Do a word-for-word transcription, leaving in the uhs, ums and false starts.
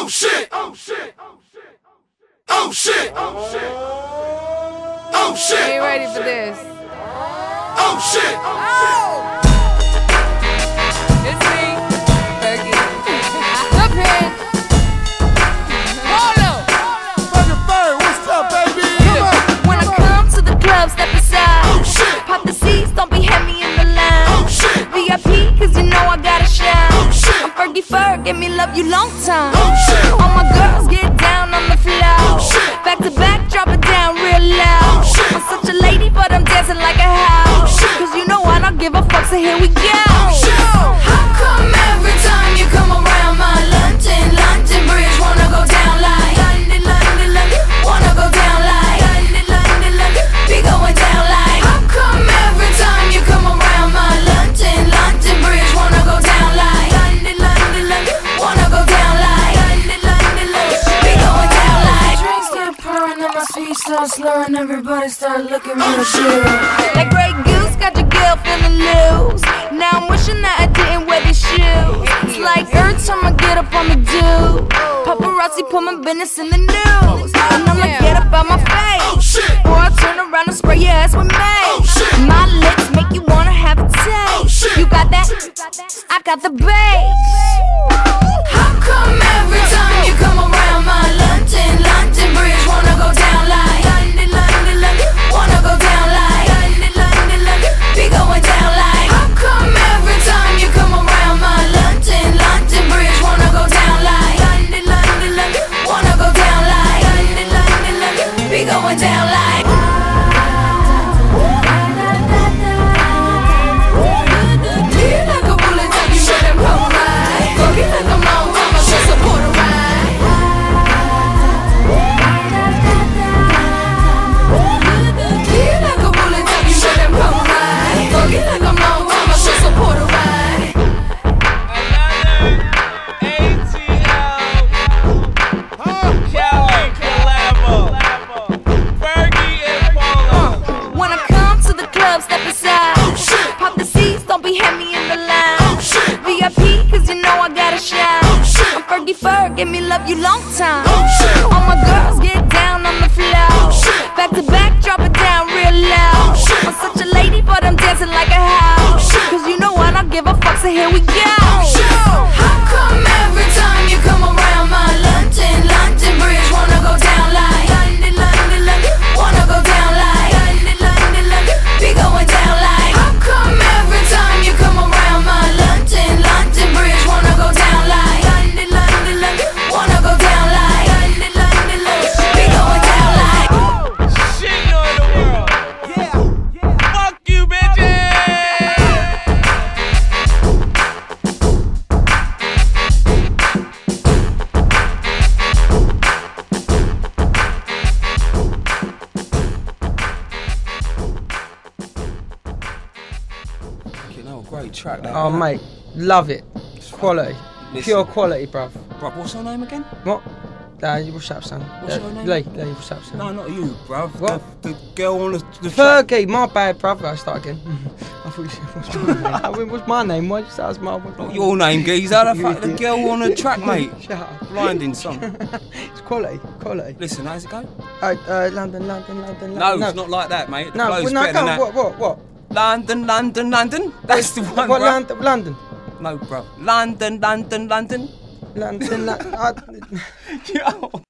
Oh shit! Oh shit! Oh shit! Oh shit! Oh shit! Oh shit! Are you ready for this? Oh shit! Oh! It's me, Fergie. The Pin. Hold up. Fucking Bird, what's up, baby? Come on. When I come to the club, step aside. Oh shit! Pop the seats, don't be heavy in the line. Oh shit! V I P, cause you know I gotta shine. Oh shit! I'm Fergie Ferg, give me love you long time. Oh shit! All my girls get down on the floor. Oh shit! Back to back, drop it down real loud. Oh shit! I'm such a lady, but I'm dancing like a house. Oh shit! Cause you know I don't give a fuck, so here we go. Oh shit! How come every time you come around my London, London Bridge wanna go down like London, London, London, wanna go down like London, London, London, be going down like. How come every time you come around my London, London Bridge wanna go down like London, London, London, wanna go down like London, London, London, be going down like. Drinks start pouring and my speech starts slurring, everybody start looking real good. Like Grey Goose got your girl feeling loose. Now I'm wishing that I didn't wear these shoes. It's like every time I get up on the do, paparazzi put my business in the news. And I'm like, get up out my Oh face, shit! or I turn around and spray your ass with Oh mace. shit! My lips make you wanna have a Oh taste. shit! You got that? I got the bass. How come every time you come around my London, London Bridge wanna go down like London, London, London, wanna go down like London, London, London, be going down like. How come every time you come around my London, London Bridge wanna go down like London, London, London, wanna go down like London, London, London, be going down like. Feel like a bullet, tell you where them come right. Go get like a long time, I should support a ride. Feel like a bullet, tell you where them come right. Go get like a long time, I should support a ride. When I come to the club, step aside. Oh shit! Pop the seats, don't be heavy in the line. Oh shit! V I P, cause you know I gotta shine. Oh shit! I'm Fergie Ferg, give me love you long time. Oh shit! All my girls get down on the floor. Oh shit! Back to back, drop it down real loud. Oh shit! I'm such a lady, but I'm dancing like a house. Oh shit! Cause you know I don't give a fuck, so here we go. Oh shit! How come every time you come around my London, London Bridge wanna go down like London, London, London, wanna go down like London, London, London, be going down like. How come every time you come around my London, London Bridge wanna go down like London, London, London, wanna go down like London, London, London, be going down like. Shit on the world. Yeah. Fuck you, bitches. You know, great track. That, Oh man. mate, love it. Quality, Listen. pure quality, bruv. Bruv, what's her name again? What? Uh, what's up, son? What's uh, your name? Lee, Lee, what's up, son? No, not you, bruv. What? The, the girl on the, the track. Fergie, my bad, bruv. I start again. I thought you said, what's my name? I mean, what's my name? Why did you say that's my what's my Not name? your name, geezer. The, You fuck, the idiot. girl on the track, mate. Shut up. Blinding song. It's quality, quality. Listen, how's it go? Uh, uh, London, London, London, No, London. it's not like that, mate. The No, flow's well, no, better than come, that. what, what, what? London, London, London. That's the one, What, bruv. London, London? No, bruv. London, London, London. London, London. Yo.